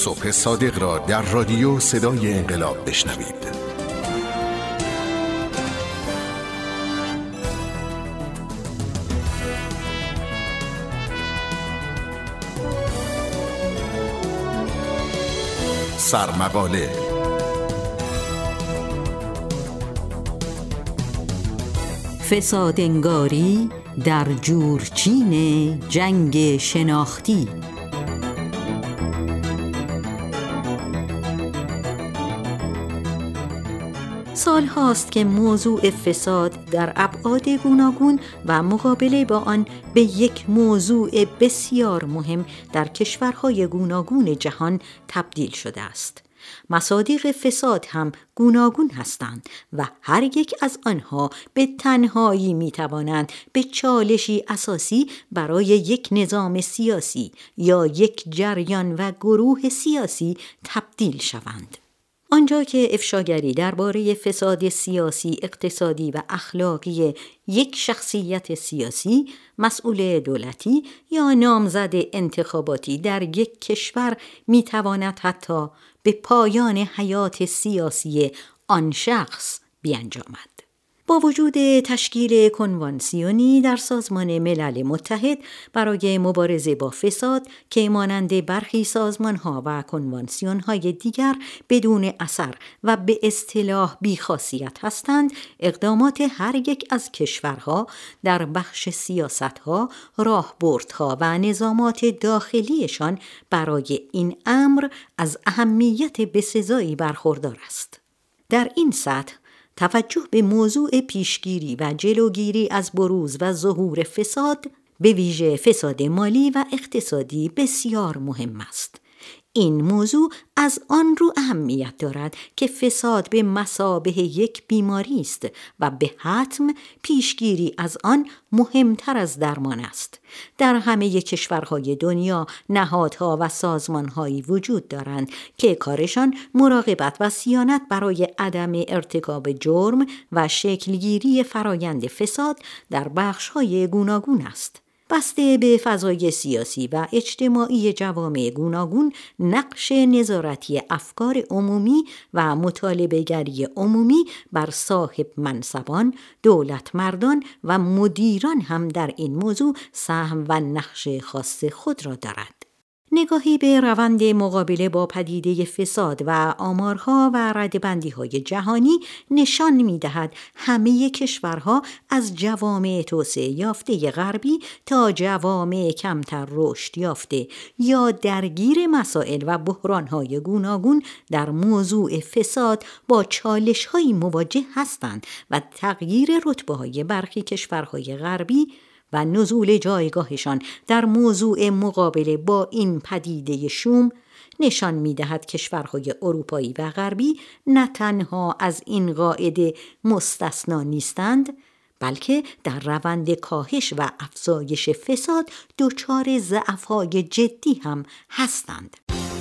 صبح صادق را در رادیو صدای انقلاب بشنوید. سرمقاله فسادنگاری در جورچین جنگ شناختی. سال هاست که موضوع فساد در ابعاد گوناگون و مقابله با آن به یک موضوع بسیار مهم در کشورهای گوناگون جهان تبدیل شده است. مصادیق فساد هم گوناگون هستند و هر یک از آنها به تنهایی می توانند به چالشی اساسی برای یک نظام سیاسی یا یک جریان و گروه سیاسی تبدیل شوند. آنجا که افشاگری درباره فساد سیاسی، اقتصادی و اخلاقی یک شخصیت سیاسی، مسئول دولتی یا نامزد انتخاباتی در یک کشور میتواند حتی به پایان حیات سیاسی آن شخص بیانجامد. با وجود تشکیل کنوانسیونی در سازمان ملل متحد برای مبارزه با فساد که مانند برخی سازمان‌ها و کنوانسیون‌های دیگر بدون اثر و به اصطلاح بی‌خاصیت هستند، اقدامات هر یک از کشورها در بخش سیاست‌ها، راهبردها و نظامات داخلیشان برای این امر از اهمیت بسزایی برخوردار است. در این سطح توجه به موضوع پیشگیری و جلوگیری از بروز و ظهور فساد، به ویژه فساد مالی و اقتصادی، بسیار مهم است. این موضوع از آن رو اهمیت دارد که فساد به مثابه یک بیماری است و به حتم پیشگیری از آن مهمتر از درمان است. در همه کشورهای دنیا نهادها و سازمانهایی وجود دارند که کارشان مراقبت و صیانت برای عدم ارتکاب جرم و شکلگیری فرایند فساد در بخش‌های گوناگون است. بسته به فضای سیاسی و اجتماعی جوامع گوناگون، نقش نظارتی افکار عمومی و مطالبه‌گری عمومی بر صاحب منصبان، دولتمردان و مدیران هم در این موضوع سهم و نقش خاص خود را دارد. نگاهی به روند مقابله با پدیده فساد و آمارها و ردبندی‌های جهانی نشان می‌دهد همه کشورها از جوامع توسعه یافته غربی تا جوامع کمتر رشد یافته یا درگیر مسائل و بحران‌های گوناگون در موضوع فساد با چالش‌هایی مواجه هستند و تغییر رتبه‌های برخی کشورهای غربی و نزول جایگاهشان در موضوع مقابله با این پدیده شوم نشان می‌دهد کشورهای اروپایی و غربی نه تنها از این قاعده مستثنا نیستند، بلکه در روند کاهش و افزایش فساد دچار ضعف‌های جدی هم هستند.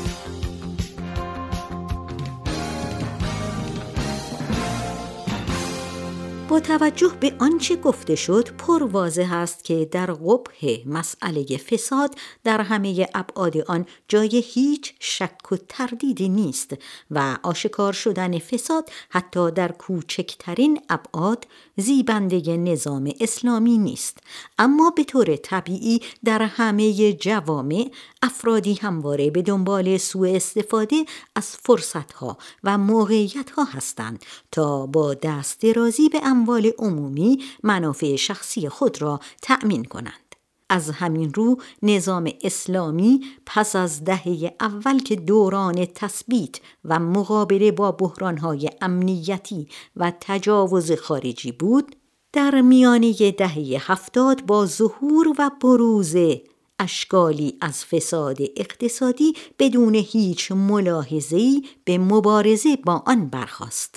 با توجه به آنچه گفته شد، پرواضح است که در قبح مسئله فساد در همه ابعاد آن جای هیچ شک و تردیدی نیست و آشکار شدن فساد حتی در کوچکترین ابعاد زیبنده نظام اسلامی نیست. اما به طور طبیعی در همه جوامع افرادی همواره به دنبال سوء استفاده از فرصتها و موقعیتها هستند تا با دست درازی به اموال عمومی منافع شخصی خود را تأمین کنند. از همین رو نظام اسلامی پس از دهه اول که دوران تثبیت و مقابله با بحرانهای امنیتی و تجاوز خارجی بود، در میانه دهه 70 با ظهور و بروز اشکالی از فساد اقتصادی بدون هیچ ملاحظه‌ای به مبارزه با آن برخاست.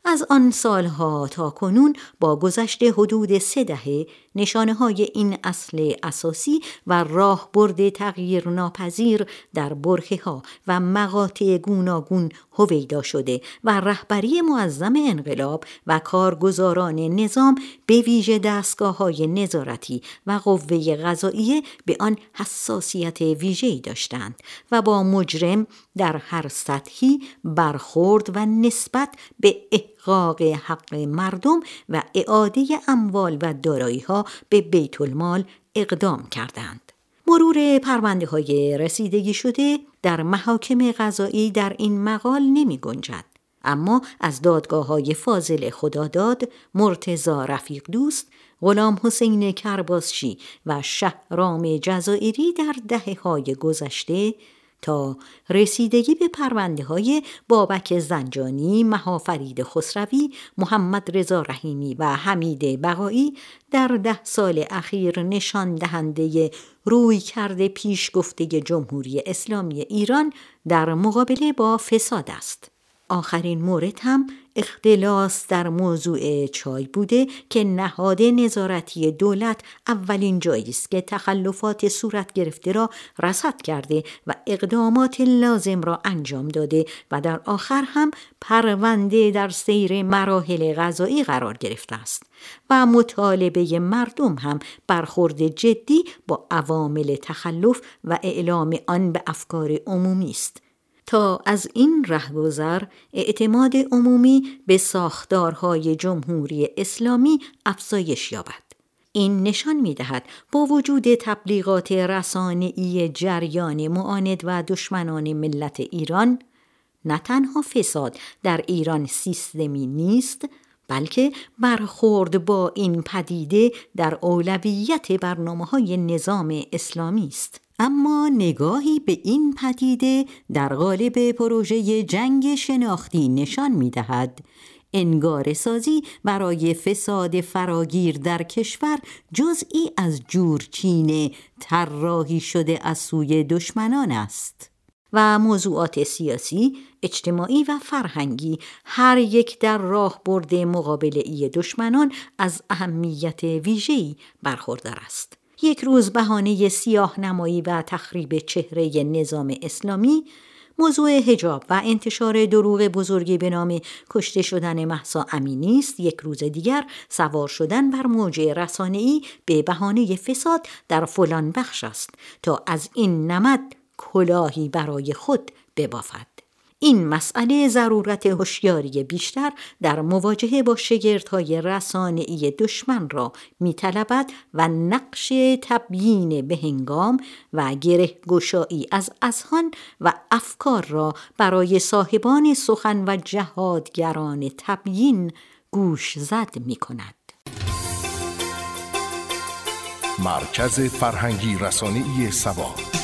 از آن سالها تا کنون با گذشت حدود 3 دهه نشانه‌های این اصل اساسی و راهبرد تغییر ناپذیر در برهه‌ها و مقاطع گوناگون هویدا شده و رهبری معظم انقلاب و کارگزاران نظام به ویژه دستگاه‌های نظارتی و قوه قضائیه به آن حساسیت ویژه‌ای داشتند و با مجرم در هر سطحی برخورد و نسبت به احقاق حق مردم و اعاده اموال و دارایی‌ها به بیت المال اقدام کردند. مرور پرونده‌های رسیدگی شده در محاکم قضایی در این مقال نمی گنجد، اما از دادگاه‌های فاضل خداداد، مرتضی رفیق دوست، غلام حسین کرباسچی و شهرام جزائری در دهه‌های گذشته تا رسیدگی به پرونده‌های بابک زنجانی، مهافرید خسروی، محمد رضا رحیمی و حمید بقایی در 10 سال اخیر نشان دهنده رویکرد پیشگفته جمهوری اسلامی ایران در مقابله با فساد است. آخرین مورد هم اختلاس در موضوع چای بوده که نهاد نظارتی دولت اولین جایی است که تخلفات صورت گرفته را رصد کرده و اقدامات لازم را انجام داده و در آخر هم پرونده در سیر مراحل قضایی قرار گرفته است و مطالبه مردم هم برخورد جدی با عوامل تخلف و اعلام آن به افکار عمومی است تا از این رهگذر اعتماد عمومی به ساختارهای جمهوری اسلامی افزایش یابد. این نشان می‌دهد با وجود تبلیغات رسانه‌ای جریان معاند و دشمنان ملت ایران، نه تنها فساد در ایران سیستمی نیست، بلکه برخورد با این پدیده در اولویت برنامه‌های نظام اسلامی است. اما نگاهی به این پدیده در قالب پروژه جنگ شناختی نشان می‌دهد انگاره‌سازی برای فساد فراگیر در کشور جزئی از جورچین طراحی شده از سوی دشمنان است و موضوعات سیاسی، اجتماعی و فرهنگی هر یک در راهبرد مقابله دشمنان از اهمیت ویژه‌ای برخوردار است. یک روز بهانه سیاه نمایی و تخریب چهره نظام اسلامی، موضوع حجاب و انتشار دروغ بزرگی به نام کشته شدن مهسا امینی است. یک روز دیگر سوار شدن بر موج رسانه‌ای به بهانه فساد در فلان بخش است تا از این نمد کلاهی برای خود ببافد. این مسئله ضرورت هوشیاری بیشتر در مواجهه با شگردهای رسانه‌ای دشمن را می‌طلبد و نقش تبیین به هنگام و گره گشایی از اذهان و افکار را برای صاحبان سخن و جهادگران تبیین گوش زد می‌کند. مرکز فرهنگی رسانه‌ای سبا.